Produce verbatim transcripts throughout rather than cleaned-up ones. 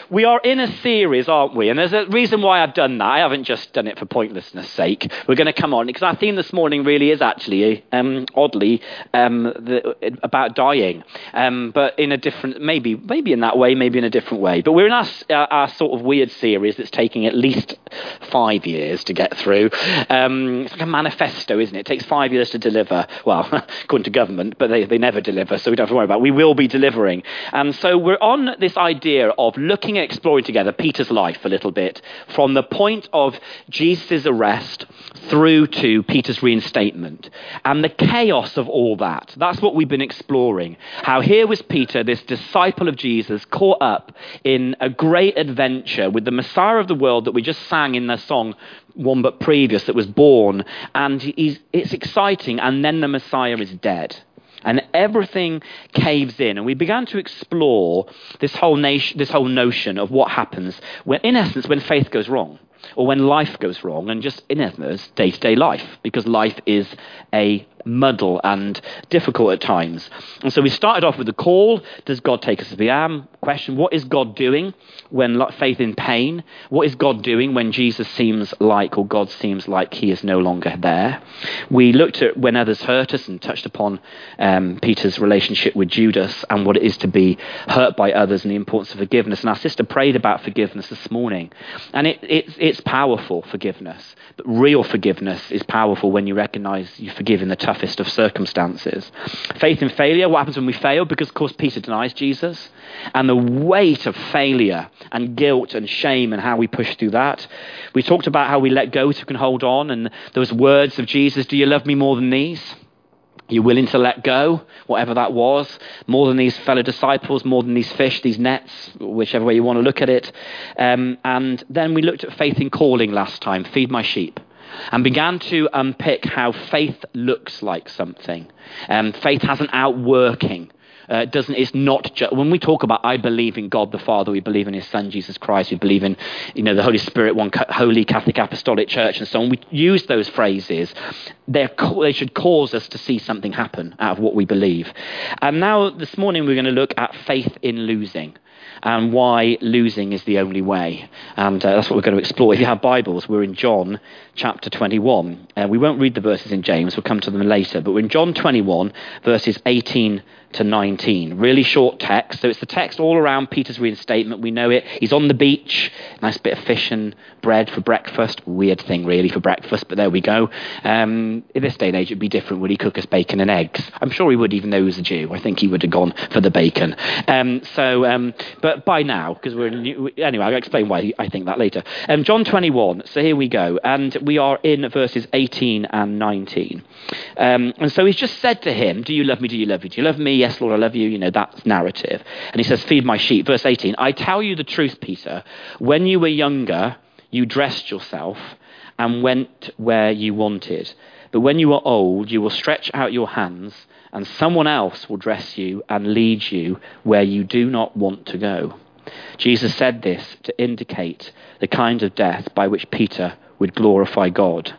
we are in a series, aren't we? And there's a reason why I've done that. I haven't just done it for pointlessness' sake. We're going to come on, because our theme this morning really is actually, um, oddly, um, the, about dying. Um, but in a different, maybe maybe in that way, maybe in a different way. But we're in our, our, our sort of weird series that's taking at least five years to get through. Um, it's like a manifesto, isn't it? It takes five years to deliver. Well, according to government, but they, they never deliver, so we don't have to worry about it. We will be delivering. And so we're on this idea of looking at exploring together Peter's life a little bit, from the point of Jesus' arrest through to Peter's reinstatement, and the chaos of all that. That's what we've been exploring. How here was Peter, this disciple of Jesus, caught up in a great adventure with the Messiah of the world that we just sang in the song one but previous, that was born, and he's, it's exciting, and then the Messiah is dead. And everything caves in, and we began to explore this whole nation, this whole notion of what happens when, in essence, when faith goes wrong, or when life goes wrong, and just in essence, day-to-day life, because life is a muddle and difficult at times. And so we started off with the call: does God take us as we are? Question: what is God doing when faith in pain? What is God doing when Jesus seems like, or God seems like he is no longer there? We looked at when others hurt us and touched upon um, Peter's relationship with Judas and what it is to be hurt by others and the importance of forgiveness. And our sister prayed about forgiveness this morning. And it, it, it's powerful, forgiveness. But real forgiveness is powerful when you recognize you forgive in the toughest of circumstances. Faith in failure: what happens when we fail? Because, of course, Peter denies Jesus. And the weight of failure and guilt and shame and how we push through that. We talked about how we let go so we can hold on, and those words of Jesus: do you love me more than these? You're willing to let go, whatever that was, more than these fellow disciples, more than these fish, these nets, whichever way you want to look at it. Um, and then we looked at faith in calling last time: feed my sheep. And began to unpick how faith looks like something. Um, faith has an outworking. Uh, doesn't it's not just when we talk about I believe in God the Father, we believe in His Son Jesus Christ, we believe in you know the Holy Spirit, one holy Catholic Apostolic Church, and so on. We use those phrases. They're they should cause us to see something happen out of what we believe. And now this morning we're going to look at faith in losing, and why losing is the only way. And uh, that's what we're going to explore. If you have Bibles, we're in John chapter twenty-one. Uh, we won't read the verses in James, we'll come to them later, but we're in John twenty-one, verses eighteen to nineteen. Really short text. So it's the text all around Peter's reinstatement. We know it. He's on the beach. Nice bit of fish and bread for breakfast. Weird thing, really, for breakfast, but there we go. Um, in this day and age, it'd be different. Would he cook us bacon and eggs? I'm sure he would, even though he was a Jew. I think he would have gone for the bacon. Um, so, um, but by now, because we're in new, anyway, I'll explain why I think that later. Um, John twenty-one. So here we go, and we are in verses eighteen and nineteen. Um, and so he's just said to him, "Do you love me? Do you love me? Do you love me? Yes, Lord, I love you." You know, that narrative. And he says, "Feed my sheep." Verse eighteen, "I tell you the truth, Peter, when you were younger, you dressed yourself and went where you wanted. But when you are old, you will stretch out your hands, and someone else will dress you and lead you where you do not want to go." Jesus said this to indicate the kind of death by which Peter would glorify God.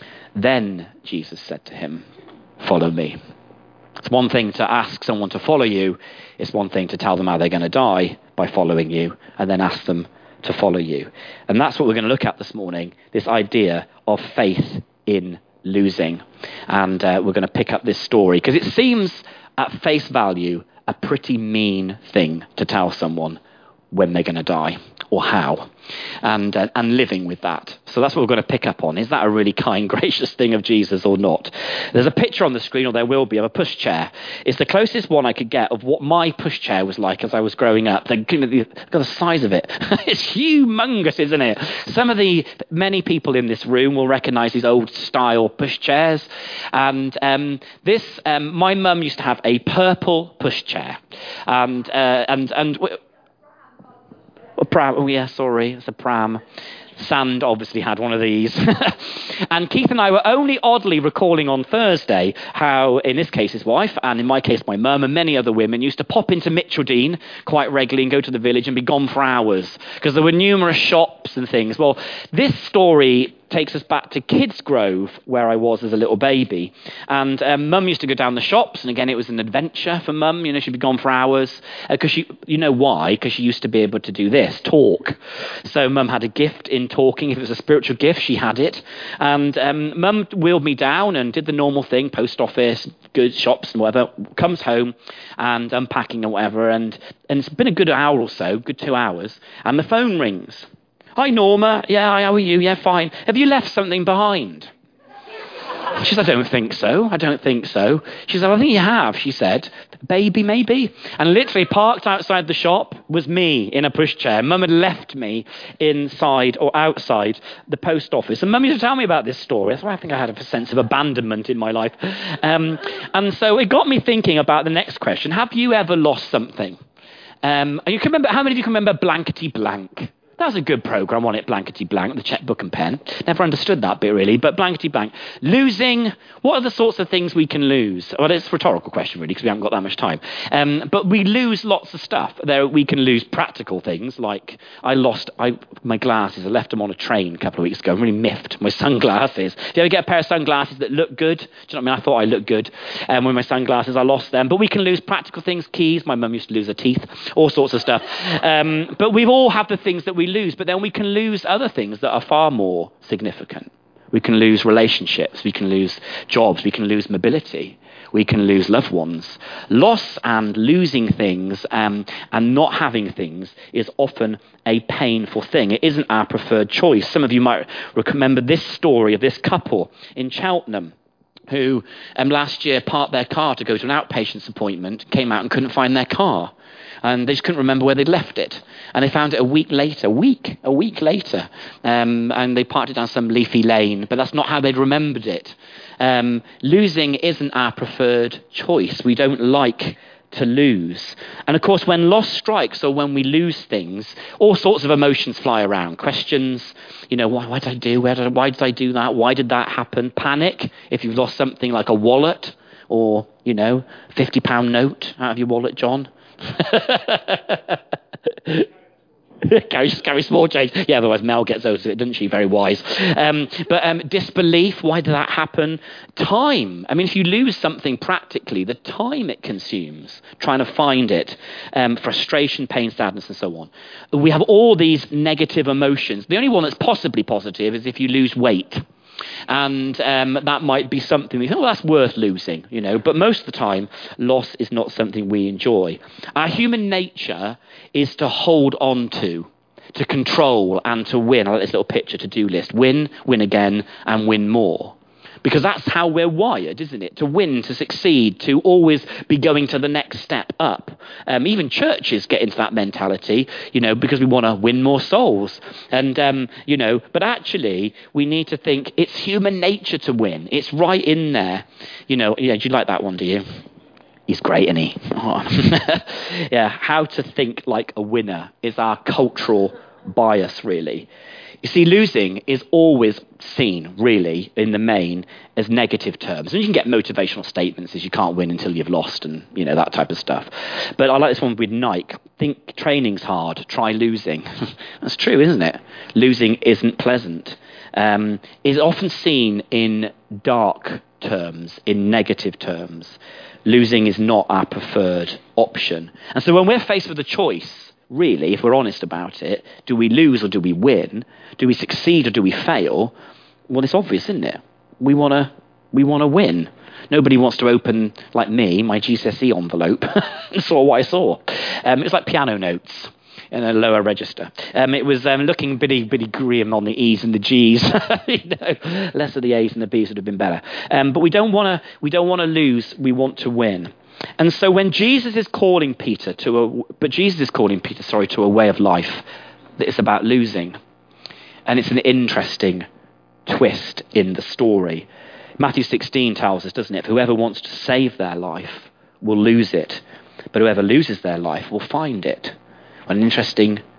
Then Jesus said to him, "Follow me." It's one thing to ask someone to follow you. It's one thing to tell them how they're going to die by following you, and then ask them to follow you. And that's what we're going to look at this morning, this idea of faith in losing. And uh, we're going to pick up this story, because it seems at face value a pretty mean thing to tell someone when they're going to die, or how, and uh, and living with that. So that's what we're going to pick up on. Is that a really kind, gracious thing of Jesus or not? There's a picture on the screen, or there will be, of a pushchair. It's the closest one I could get of what my pushchair was like as I was growing up. Look at the size of it. It's humongous, isn't it? Some of the, many people in this room will recognise these old style pushchairs. And um, this, um, my mum used to have a purple pushchair. And, uh, and, and, A pram. Oh, yeah, sorry. It's a pram. Sand obviously had one of these. And Keith and I were only oddly recalling on Thursday how, in this case, his wife, and in my case, my mum, and many other women used to pop into Mitcheldean quite regularly and go to the village and be gone for hours because there were numerous shops and things. Well, this story takes us back to Kidsgrove, where I was as a little baby. And um, Mum used to go down the shops, and again, it was an adventure for Mum. You know, she'd be gone for hours. Because she, you know why? Because she used to be able to do this, talk. So Mum had a gift in talking. If it was a spiritual gift, she had it. And um, Mum wheeled me down and did the normal thing, post office, good shops and whatever, comes home and unpacking and whatever. And, and it's been a good hour or so, good two hours, and the phone rings. Hi, Norma. Yeah, how are you? Yeah, fine. Have you left something behind? She said, I don't think so. I don't think so. She said, I think you have, she said. Baby, maybe. And literally parked outside the shop was me in a pushchair. Mum had left me inside or outside the post office. And Mum used to tell me about this story. That's why I think I had a sense of abandonment in my life. Um, and so it got me thinking about the next question. Have you ever lost something? Um, you can remember, how many of you can remember Blankety Blank? That was a good programme, wasn't it? Blankety Blank, the checkbook and pen. Never understood that bit, really. But Blankety Blank. Losing, what are the sorts of things we can lose? Well, it's a rhetorical question, really, because we haven't got that much time. Um, but we lose lots of stuff. There, we can lose practical things, like I lost I, my glasses. I left them on a train a couple of weeks ago. I'm really miffed. My sunglasses. Do you ever get a pair of sunglasses that look good? Do you know what I mean? I thought I looked good. Um, with my sunglasses, I lost them. But we can lose practical things, keys. My mum used to lose her teeth. All sorts of stuff. Um, but we all have the things that we lose, but then we can lose other things that are far more significant. We can lose relationships, we can lose jobs, we can lose mobility, we can lose loved ones. Loss and losing things um, and not having things is often a painful thing. It isn't our preferred choice. Some of you might remember this story of this couple in Cheltenham who um, last year parked their car to go to an outpatient's appointment, came out and couldn't find their car. And they just couldn't remember where they'd left it. And they found it a week later, a week, a week later. Um, and they parked it down some leafy lane, but that's not how they'd remembered it. Um, losing isn't our preferred choice. We don't like to lose. And of course, when loss strikes or when we lose things, all sorts of emotions fly around. Questions, you know, why, what did I do? Where did I, why did I do that? Why did that happen? Panic, if you've lost something like a wallet or, you know, a fifty pound note out of your wallet, John. carry, carry small change. Yeah, otherwise Mel gets those, doesn't she? Very wise. Um, but um, disbelief, why did that happen? Time. I mean, if you lose something practically, the time it consumes trying to find it, um, frustration, pain, sadness, and so on. We have all these negative emotions. The only one that's possibly positive is if you lose weight. And um, that might be something we think, oh, that's worth losing, you know. But most of the time, loss is not something we enjoy. Our human nature is to hold on to, to control and to win. I like this little picture to-do list. Win, win again, and win more. Because that's how we're wired, isn't it? To win, to succeed, to always be going to the next step up. Um, even churches get into that mentality, you know, because we want to win more souls. And, um, you know, but actually we need to think it's human nature to win. It's right in there. You know, yeah, do you like that one, do you? He's great, isn't he? Oh. Yeah, how to think like a winner is our cultural bias, really. You see, losing is always seen, really, in the main, as negative terms. And you can get motivational statements as you can't win until you've lost and, you know, that type of stuff. But I like this one with Nike. Think training's hard, try losing. That's true, isn't it? Losing isn't pleasant. Um, it's often seen in dark terms, in negative terms. Losing is not our preferred option. And so when we're faced with a choice, really, if we're honest about it, do we lose or do we win? Do we succeed or do we fail? Well, it's obvious, isn't it? We want to we want to win. Nobody wants to open, like me, my G C S E envelope and saw what I saw. Um, it was like piano notes in a lower register. Um, it was um, looking bitty, bitty grim on the E's and the G's. You know, less of the A's and the B's would have been better. Um, but we don't want to. We don't want to lose. We want to win. And so when Jesus is calling Peter to a, but Jesus is calling Peter, sorry, to a way of life that is about losing. And it's an interesting twist in the story. Matthew sixteen tells us, doesn't it? Whoever wants to save their life will lose it, but whoever loses their life will find it. An interesting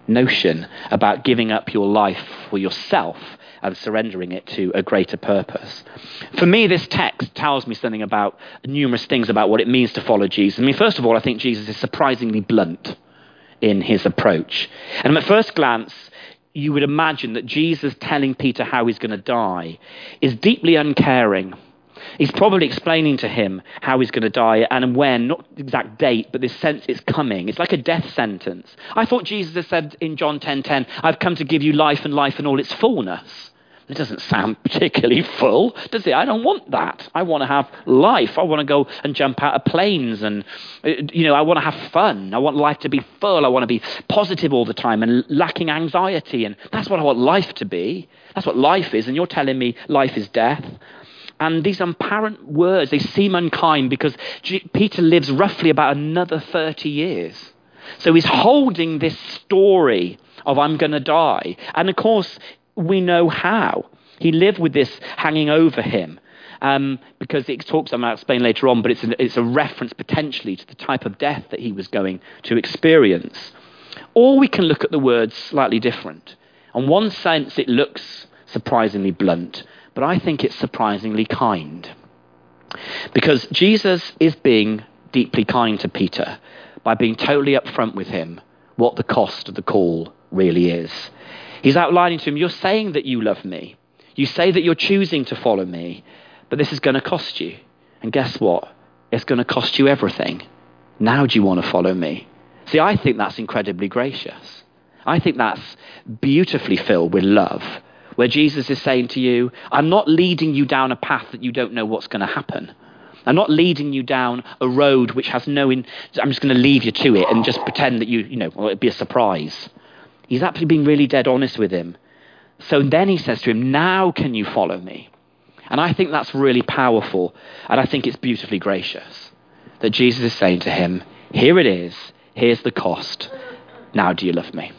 notion about giving up your life for yourself and surrendering it to a greater purpose. For me, this text tells me something about numerous things about what it means to follow Jesus. I mean, first of all, I think Jesus is surprisingly blunt in his approach. And at first glance, you would imagine that Jesus telling Peter how he's going to die is deeply uncaring. He's probably explaining to him how he's going to die and when, not the exact date, but this sense it's coming. It's like a death sentence. I thought Jesus had said in John ten ten, I've come to give you life and life in all its fullness. It doesn't sound particularly full, does it? I don't want that. I want to have life. I want to go and jump out of planes and, you know, I want to have fun. I want life to be full. I want to be positive all the time and lacking anxiety. And that's what I want life to be. That's what life is. And you're telling me life is death. And these apparent words, they seem unkind because G- Peter lives roughly about another thirty years. So he's holding this story of I'm going to die. And of course, we know how. He lived with this hanging over him um, because it talks, I'll explain later on, but it's a, it's a reference potentially to the type of death that he was going to experience. Or we can look at the words slightly different. In one sense, it looks surprisingly blunt, but I think it's surprisingly kind. Because Jesus is being deeply kind to Peter by being totally upfront with him what the cost of the call really is. He's outlining to him, you're saying that you love me. You say that you're choosing to follow me, but this is going to cost you. And guess what? It's going to cost you everything. Now do you want to follow me? See, I think that's incredibly gracious. I think that's beautifully filled with love, where Jesus is saying to you, I'm not leading you down a path that you don't know what's going to happen. I'm not leading you down a road which has no, in, I'm just going to leave you to it and just pretend that you, you know, well, it'd be a surprise. He's actually being really dead honest with him. So then he says to him, now can you follow me? And I think that's really powerful. And I think it's beautifully gracious that Jesus is saying to him, here it is. Here's the cost. Now do you love me?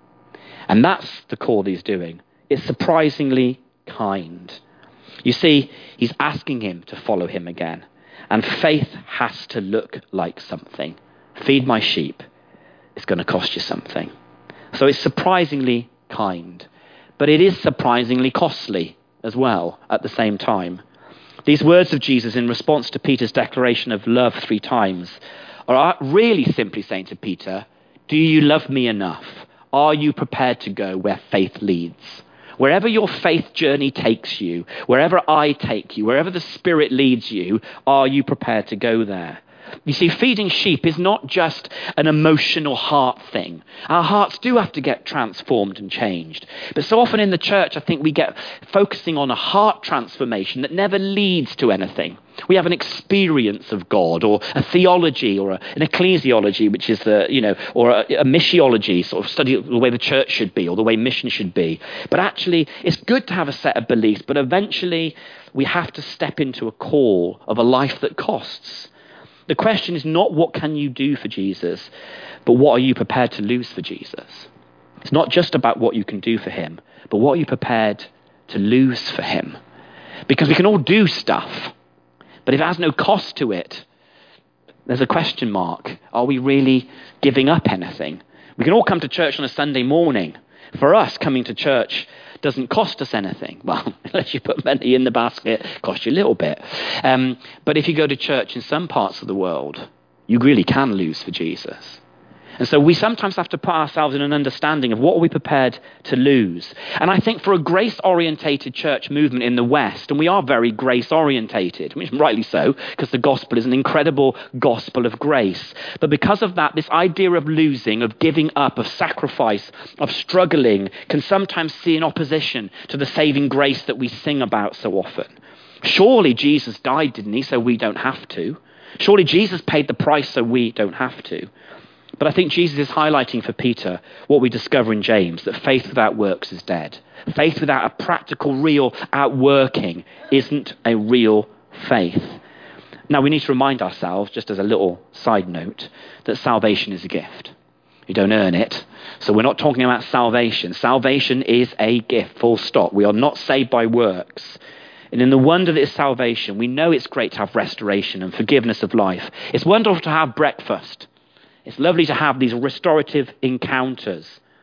And that's the call he's doing. It's surprisingly kind. You see, he's asking him to follow him again. And faith has to look like something. Feed my sheep. It's going to cost you something. So it's surprisingly kind, but it is surprisingly costly as well at the same time. These words of Jesus in response to Peter's declaration of love three times are really simply saying to Peter, do you love me enough? Are you prepared to go where faith leads? Wherever your faith journey takes you, wherever I take you, wherever the Spirit leads you, are you prepared to go there? You see, feeding sheep is not just an emotional heart thing. Our hearts do have to get transformed and changed. But so often in the church, I think we get focusing on a heart transformation that never leads to anything. We have an experience of God, or a theology, or a, an ecclesiology, which is the, you know, or a, a missiology, sort of study the way the church should be, or the way mission should be. But actually, it's good to have a set of beliefs, but eventually we have to step into a call of a life that costs. The question is not what can you do for Jesus, but what are you prepared to lose for Jesus? It's not just about what you can do for him, but what are you prepared to lose for him? Because we can all do stuff, but if it has no cost to it, there's a question mark. Are we really giving up anything? We can all come to church on a Sunday morning. For us, coming to church doesn't cost us anything. Well, unless you put money in the basket, it costs you a little bit. Um, but if you go to church in some parts of the world, you really can lose for Jesus. And so we sometimes have to put ourselves in an understanding of what are we prepared to lose. And I think for a grace-orientated church movement in the West, and we are very grace-orientated, I mean, rightly so, because the gospel is an incredible gospel of grace. But because of that, this idea of losing, of giving up, of sacrifice, of struggling, can sometimes see in opposition to the saving grace that we sing about so often. Surely Jesus died, didn't he, so we don't have to. Surely Jesus paid the price so we don't have to. But I think Jesus is highlighting for Peter what we discover in James, that faith without works is dead. Faith without a practical, real outworking isn't a real faith. Now, we need to remind ourselves, just as a little side note, that salvation is a gift. You don't earn it. So we're not talking about salvation. Salvation is a gift, full stop. We are not saved by works. And in the wonder that is salvation, we know it's great to have restoration and forgiveness of life. It's wonderful to have breakfast. It's lovely to have these restorative encounters.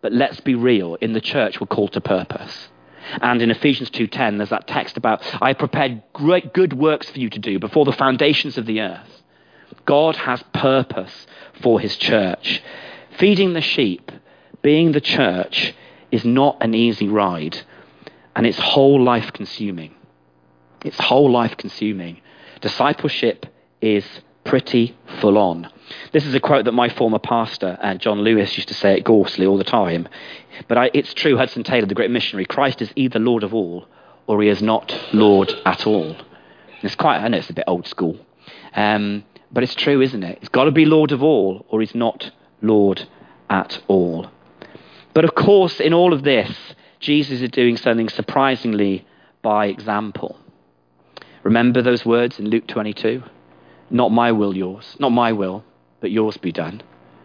But let's be real, in the church we're called to purpose. And in Ephesians two ten, there's that text about, I prepared great good works for you to do before the foundations of the earth. God has purpose for his church. Feeding the sheep, being the church, is not an easy ride. And it's whole life consuming. It's whole life consuming. Discipleship is pretty full on. This is a quote that my former pastor, uh, John Lewis, used to say at Gorsley all the time. But I, it's true, Hudson Taylor, the great missionary, Christ is either Lord of all or he is not Lord at all. And it's quite, I know it's a bit old school, um, but it's true, isn't it? He's got to be Lord of all or he's not Lord at all. But of course, in all of this, Jesus is doing something surprisingly by example. Remember those words in Luke twenty-two? Not my will, yours. Not my will, but yours be done.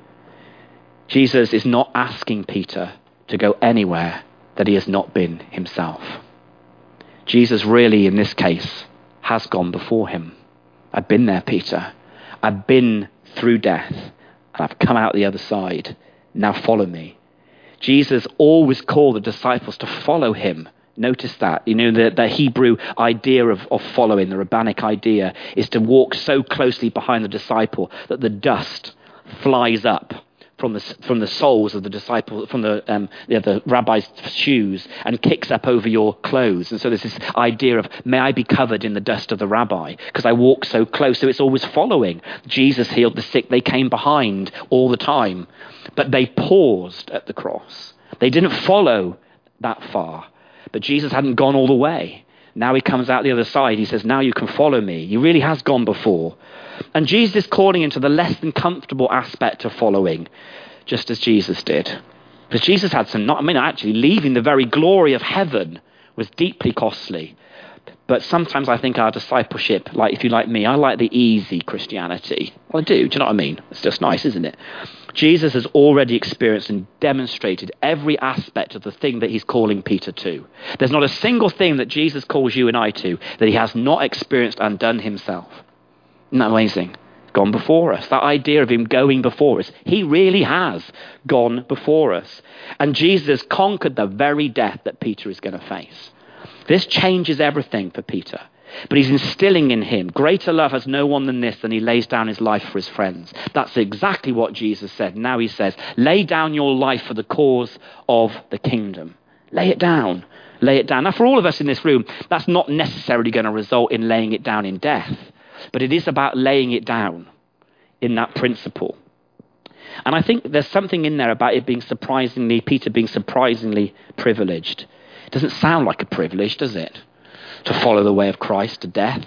Jesus is not asking Peter to go anywhere that he has not been himself. Jesus really, in this case, has gone before him. I've been there, Peter. I've been through death, and I've come out the other side. Now follow me. Jesus always called the disciples to follow him. Notice that. You know, the, the Hebrew idea of, of following, the rabbinic idea, is to walk so closely behind the disciple that the dust flies up from the from the soles of the disciple, from the um, the, the rabbi's shoes, and kicks up over your clothes. And so there's this idea of, may I be covered in the dust of the rabbi, because I walk so close. So it's always following. Jesus healed the sick. They came behind all the time. But they paused at the cross. They didn't follow that far. But Jesus hadn't gone all the way. Now he comes out the other side. He says, now you can follow me. He really has gone before. And Jesus is calling into the less than comfortable aspect of following, just as Jesus did. Because Jesus had some, not, I mean, actually, leaving the very glory of heaven was deeply costly. But sometimes I think our discipleship, like if you like me, I like the easy Christianity. Well, I do. Do you know what I mean? It's just nice, isn't it? Jesus has already experienced and demonstrated every aspect of the thing that he's calling Peter to. There's not a single thing that Jesus calls you and I to that he has not experienced and done himself. Isn't that amazing? Gone before us. That idea of him going before us. He really has gone before us. And Jesus conquered the very death that Peter is going to face. This changes everything for Peter. But he's instilling in him, greater love has no one than this, than he lays down his life for his friends. That's exactly what Jesus said. Now he says, lay down your life for the cause of the kingdom. Lay it down. Lay it down. Now, for all of us in this room, that's not necessarily going to result in laying it down in death. But it is about laying it down in that principle. And I think there's something in there about it being surprisingly, Peter being surprisingly privileged. It doesn't sound like a privilege, does it? To follow the way of Christ to death.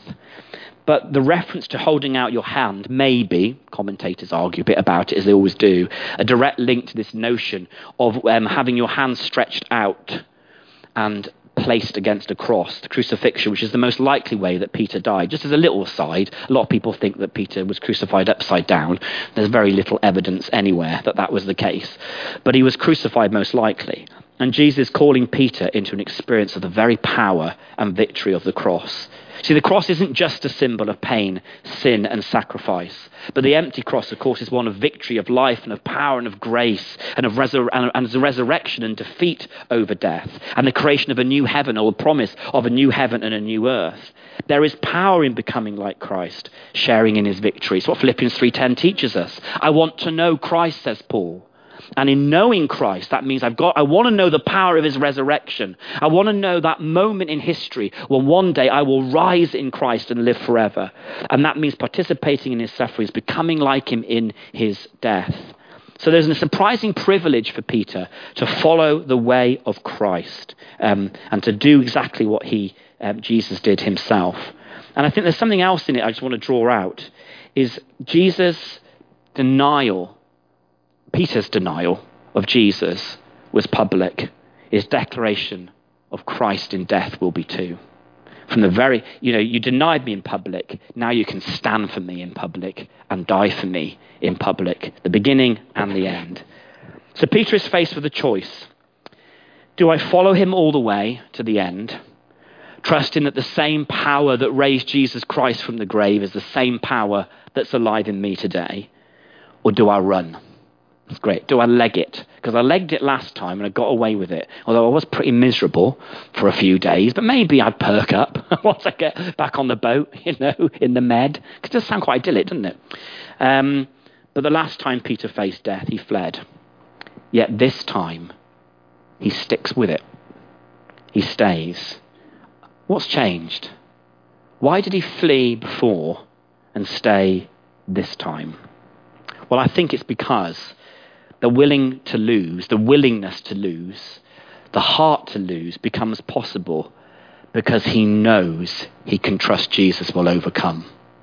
But the reference to holding out your hand may be, commentators argue a bit about it as they always do, a direct link to this notion of um, having your hand stretched out and placed against a cross, the crucifixion, which is the most likely way that Peter died. Just as a little aside, a lot of people think that Peter was crucified upside down. There's very little evidence anywhere that that was the case. But he was crucified most likely. And Jesus is calling Peter into an experience of the very power and victory of the cross. See, the cross isn't just a symbol of pain, sin, and sacrifice. But the empty cross, of course, is one of victory, of life, and of power, and of grace, and of resur- and, and the resurrection and defeat over death, and the creation of a new heaven, or the promise of a new heaven and a new earth. There is power in becoming like Christ, sharing in his victory. It's what Philippians three ten teaches us. I want to know Christ, says Paul. And in knowing Christ, that means I've got, I want to know the power of his resurrection. I want to know that moment in history when one day I will rise in Christ and live forever. And that means participating in his sufferings, becoming like him in his death. So there's a surprising privilege for Peter to follow the way of Christ um, and to do exactly what he, um, Jesus did himself. And I think there's something else in it I just want to draw out, is Jesus' denial. Peter's denial of Jesus was public. His declaration of Christ in death will be too. From the very, you know, you denied me in public. Now you can stand for me in public and die for me in public. The beginning and the end. So Peter is faced with a choice. Do I follow him all the way to the end, trusting that the same power that raised Jesus Christ from the grave is the same power that's alive in me today? Or do I run? It's great. Do I leg it? Because I legged it last time and I got away with it. Although I was pretty miserable for a few days, but maybe I'd perk up once I get back on the boat, you know, in the med. Because it does sound quite idyllic, doesn't it? Um, but the last time Peter faced death, he fled. Yet this time, he sticks with it. He stays. What's changed? Why did he flee before and stay this time? Well, I think it's because the willing to lose, the willingness to lose, the heart to lose becomes possible because he knows he can trust Jesus will overcome.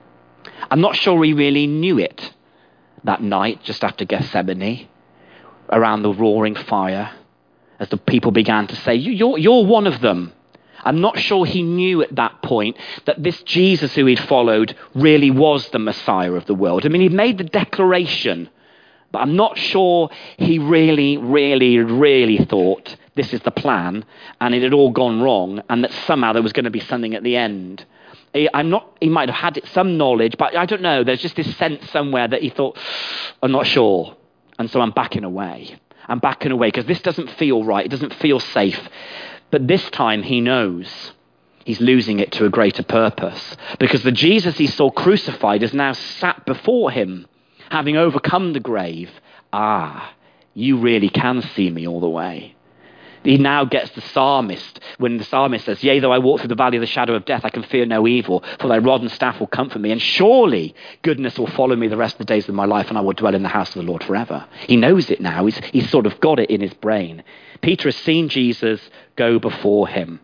I'm not sure he really knew it that night just after Gethsemane, around the roaring fire, as the people began to say, you're, you're one of them. I'm not sure he knew at that point that this Jesus who he'd followed really was the Messiah of the world. I mean, he'd made the declaration, but I'm not sure he really, really, really thought this is the plan and it had all gone wrong and that somehow there was going to be something at the end. I'm not, he might have had some knowledge, but I don't know. There's just this sense somewhere that he thought, I'm not sure. And so I'm backing away. I'm backing away because this doesn't feel right. It doesn't feel safe. But this time he knows he's losing it to a greater purpose because the Jesus he saw crucified is now sat before him, having overcome the grave. Ah, you really can see me all the way. He now gets the psalmist, when the psalmist says, yea, though I walk through the valley of the shadow of death, I can fear no evil, for thy rod and staff will comfort me, and surely goodness will follow me the rest of the days of my life, and I will dwell in the house of the Lord forever. He knows it now. He's, he's sort of got it in his brain. Peter has seen Jesus go before him.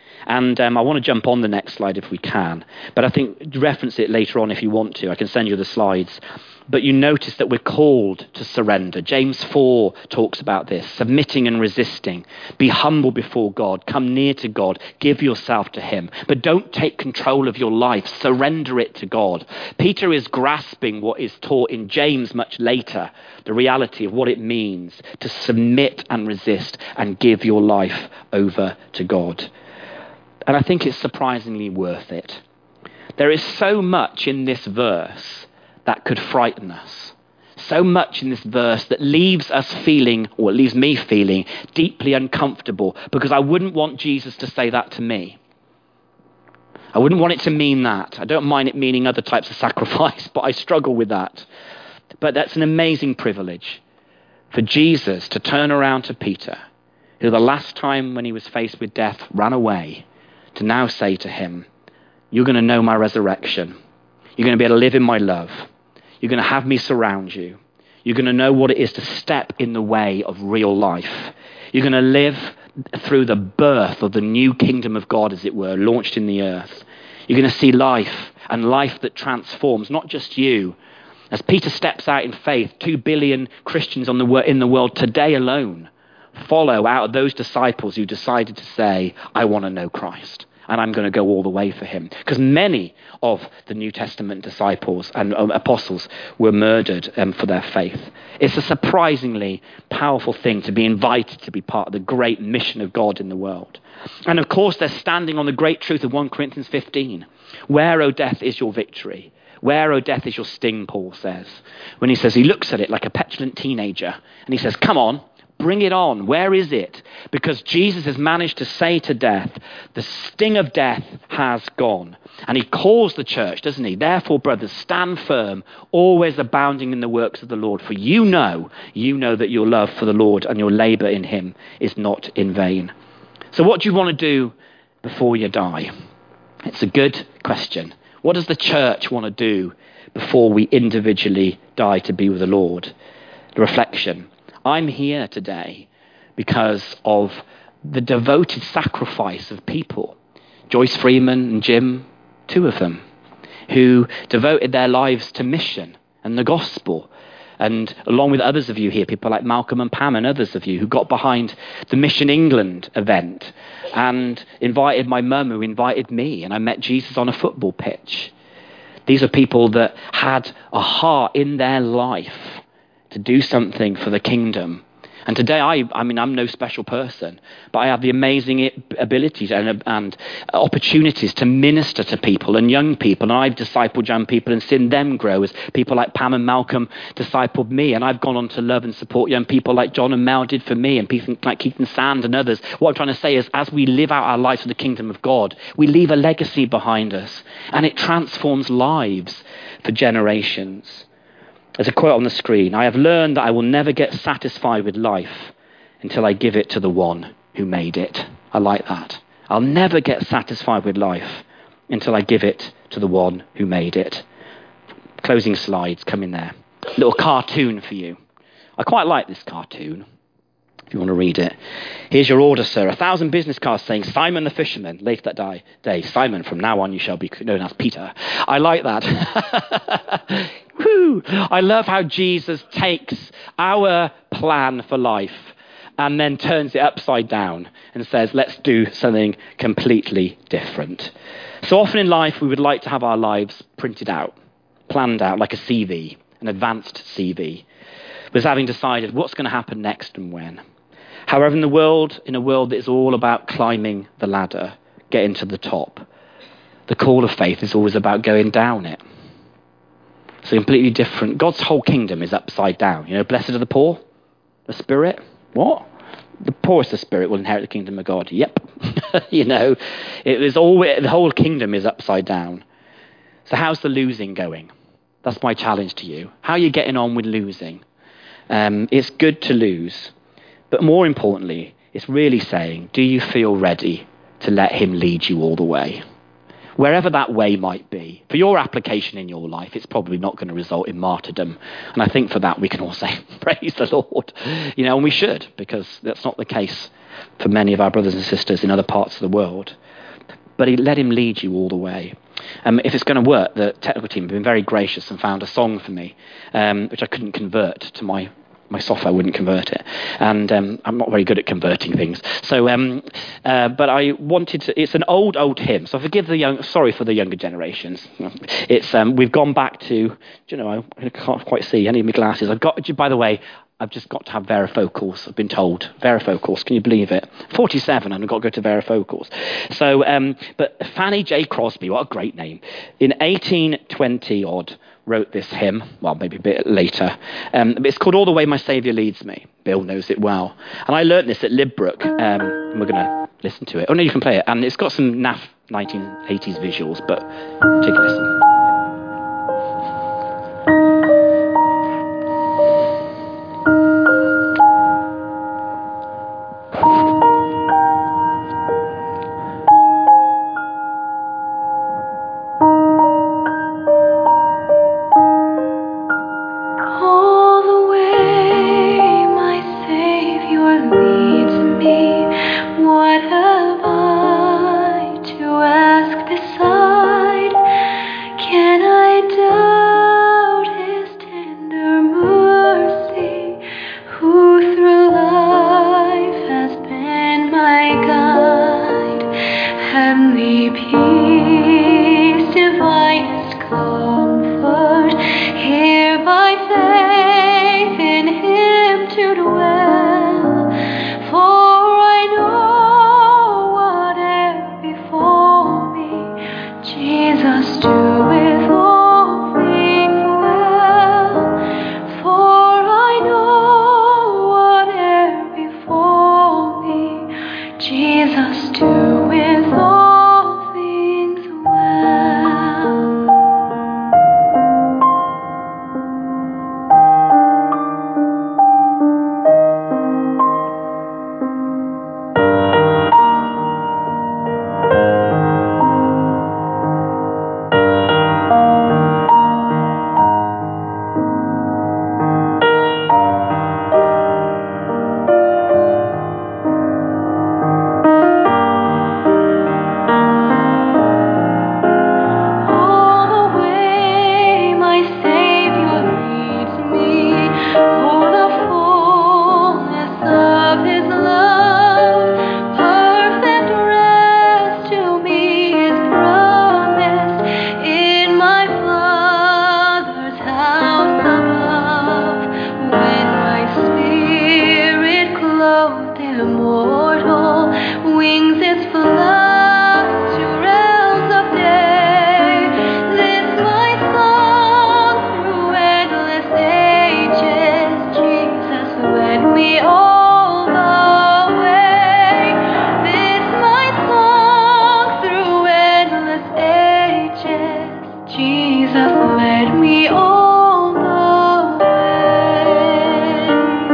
And um, I want to jump on the next slide if we can, but I think reference it later on if you want to. I can send you the slides. But you notice that we're called to surrender. James four talks about this, submitting and resisting. Be humble before God. Come near to God. Give yourself to him. But don't take control of your life. Surrender it to God. Peter is grasping what is taught in James much later, the reality of what it means to submit and resist and give your life over to God. And I think it's surprisingly worth it. There is so much in this verse that could frighten us. So much in this verse that leaves us feeling, or it leaves me feeling, deeply uncomfortable because I wouldn't want Jesus to say that to me. I wouldn't want it to mean that. I don't mind it meaning other types of sacrifice, but I struggle with that. But that's an amazing privilege for Jesus to turn around to Peter, who the last time when he was faced with death ran away, to now say to him, you're going to know my resurrection. You're going to be able to live in my love. You're going to have me surround you. You're going to know what it is to step in the way of real life. You're going to live through the birth of the new kingdom of God, as it were, launched in the earth. You're going to see life, and life that transforms, not just you. As Peter steps out in faith, two billion Christians on the in the world today alone follow out of those disciples who decided to say, I want to know Christ. And I'm going to go all the way for him. Because many of the New Testament disciples and um, apostles were murdered um, for their faith. It's a surprisingly powerful thing to be invited to be part of the great mission of God in the world. And of course, they're standing on the great truth of First Corinthians fifteen. Where, O death, is your victory? Where, O death, is your sting, Paul says. When he says, he looks at it like a petulant teenager. And he says, come on. Bring it on. Where is it? Because Jesus has managed to say to death, the sting of death has gone. And he calls the church, doesn't he? Therefore, brothers, stand firm, always abounding in the works of the Lord. For you know, you know that your love for the Lord and your labor in him is not in vain. So what do you want to do before you die? It's a good question. What does the church want to do before we individually die to be with the Lord? The reflection. I'm here today because of the devoted sacrifice of people. Joyce Freeman and Jim, two of them, who devoted their lives to mission and the gospel. And along with others of you here, people like Malcolm and Pam and others of you who got behind the Mission England event and invited my mum, who invited me, and I met Jesus on a football pitch. These are people that had a heart in their life to do something for the kingdom. And today, I, I mean, I'm no special person, but I have the amazing abilities and, and opportunities to minister to people and young people. And I've discipled young people and seen them grow as people like Pam and Malcolm discipled me. And I've gone on to love and support young people like John and Mel did for me, and people like Keith and Sand and others. What I'm trying to say is, as we live out our lives for the kingdom of God, we leave a legacy behind us, and it transforms lives for generations. There's a quote on the screen. I have learned that I will never get satisfied with life until I give it to the one who made it. I like that. I'll never get satisfied with life until I give it to the one who made it. Closing slides, come in there. Little cartoon for you. I quite like this cartoon, if you want to read it. Here's your order, sir. A thousand business cards saying, Simon the fisherman, later that day. Simon, from now on you shall be known as Peter. I like that. Woo! I love how Jesus takes our plan for life and then turns it upside down and says, let's do something completely different. So often in life, we would like to have our lives printed out, planned out, like a C V, an advanced C V, with having decided what's going to happen next and when. However, in the world, in a world that is all about climbing the ladder, getting to the top, the call of faith is always about going down it. It's completely different. God's whole kingdom is upside down. You know, blessed are the poor, the spirit. What? The poorest the spirit will inherit the kingdom of God. Yep. You know, it is all, the whole kingdom is upside down. So how's the losing going? That's my challenge to you. How are you getting on with losing? Um, it's good to lose. But more importantly, it's really saying, do you feel ready to let him lead you all the way? Wherever that way might be. For your application in your life, it's probably not going to result in martyrdom. And I think for that we can all say, praise the Lord. You know, and we should, because that's not the case for many of our brothers and sisters in other parts of the world. But he, let him lead you all the way. Um, if it's going to work, the technical team have been very gracious and found a song for me, um, which I couldn't convert to my My software wouldn't convert it, and um, I'm not very good at converting things. So, um, uh, but I wanted to. It's an old, old hymn. So forgive the young. Sorry for the younger generations. It's um, we've gone back to. Do you know? I can't quite see. I need my glasses. I've got. By the way, I've just got to have varifocals. I've been told varifocals. Can you believe it? forty-seven, and I've got to go to varifocals. So, um, but Fanny J. Crosby, what a great name, in eighteen twenty odd. Wrote this hymn, well, maybe a bit later. Um, it's called All the Way My Saviour Leads Me. Bill knows it well. And I learnt this at Lidbrook, um, and we're going to listen to it. Oh, no, you can play it. And it's got some naff nineteen eighties visuals, but take a listen. immortal, wings its flight to realms of day. This my song through endless ages, Jesus led me all the way. This my song through endless ages, Jesus led me all the way.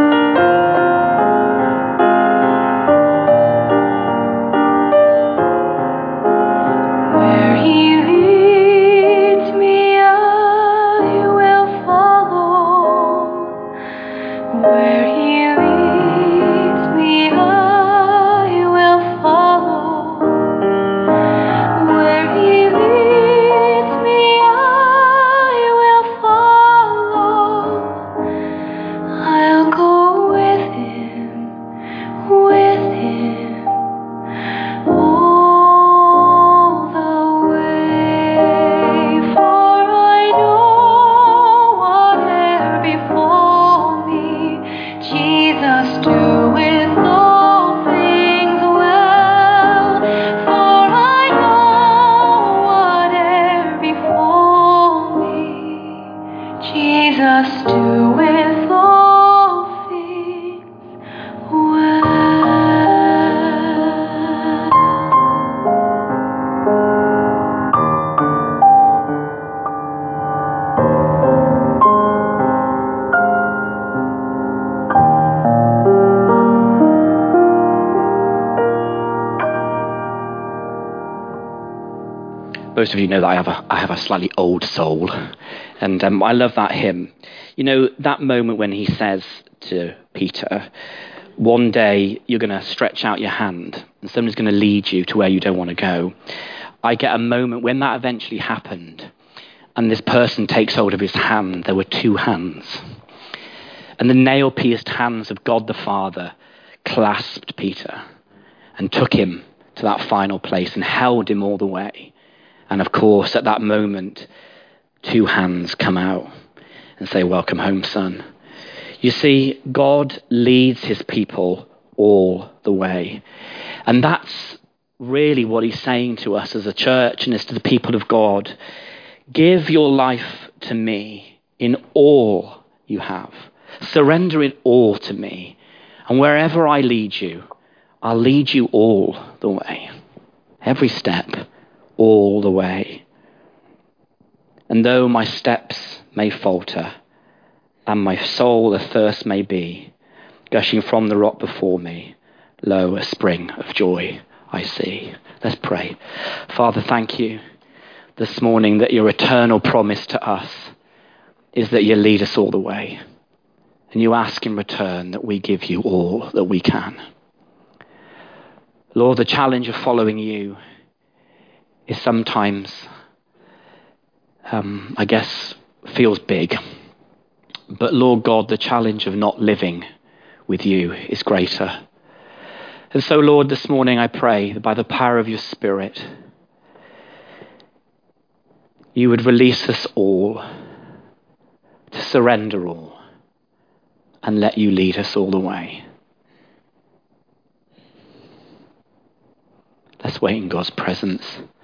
Where he leads me, I will follow. Where he leads me, I will follow. Where he leads me, I will follow. I'll go with him, with him, all the way. For I know whate'er befall me, Jesus doeth all things well. For I know whate'er befall me, Jesus doeth all things well. Most of you know that I have a, I have a slightly old soul. And um, I love that hymn. You know, that moment when he says to Peter, one day you're going to stretch out your hand and someone's going to lead you to where you don't want to go. I get a moment when that eventually happened and this person takes hold of his hand. There were two hands. And the nail-pierced hands of God the Father clasped Peter and took him to that final place and held him all the way. And of course, at that moment, two hands come out and say, welcome home, son. You see, God leads his people all the way. And that's really what he's saying to us as a church and as to the people of God. Give your life to me in all you have. Surrender it all to me. And wherever I lead you, I'll lead you all the way. Every step, all the way. And though my steps may falter, and my soul athirst may be, gushing from the rock before me, lo, a spring of joy I see. Let's pray. Father, thank you this morning that your eternal promise to us is that you lead us all the way. And you ask in return that we give you all that we can. Lord, the challenge of following you is sometimes, um, I guess, feels big. But Lord God, the challenge of not living with you is greater. And so, Lord, this morning I pray that by the power of your Spirit, you would release us all to surrender all and let you lead us all the way. Let's wait in God's presence.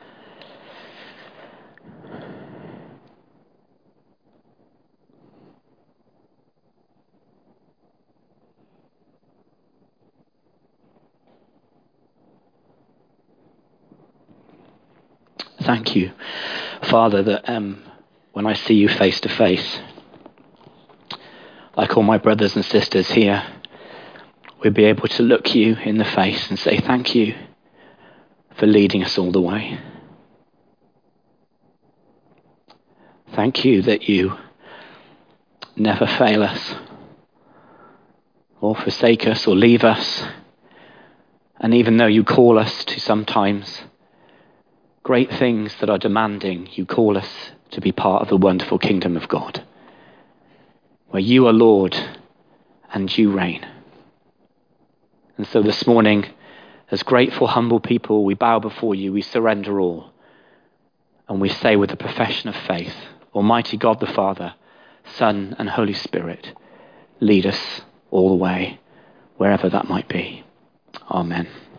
Thank you, Father, that um, when I see you face to face, like all my brothers and sisters here, we'll be able to look you in the face and say thank you for leading us all the way. Thank you that you never fail us or forsake us or leave us. And even though you call us to sometimes great things that are demanding, you call us to be part of the wonderful kingdom of God, where you are Lord and you reign. And so this morning, as grateful, humble people, we bow before you, we surrender all, and we say with a profession of faith, Almighty God the Father, Son and Holy Spirit, lead us all the way, wherever that might be. Amen.